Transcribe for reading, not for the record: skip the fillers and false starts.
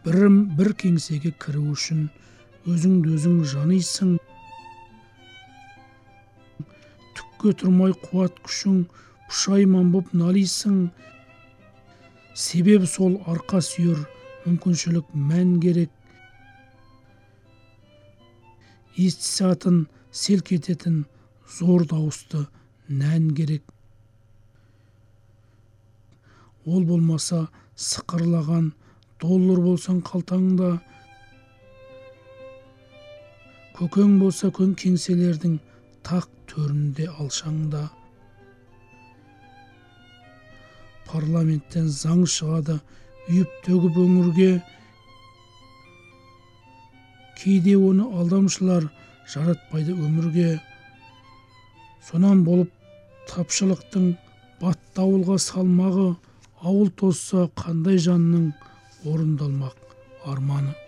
бір кеңсеге кіру үшін өзіңді өзің жанисың. Түкке тұрмай қуат күшің пұшайман боп налисың. Себебі сол арқа сүйер мүмкіншілік мән керек. Естісе атын селк ететін зор дауысты нән керек. Ол болмаса сықырлаған доллар болсан қалтаңда, көкең болса кеңселердің тақ төрінде алшаңда. Парламенттен заң шығады үйіп төгіп өңірге, кейде оны алдамшылар жаратпайды өмірге. Сонан болып тапшылықтың батты ауылға салмағы, ауыл тозса қандай жанның орындалмақ арманы.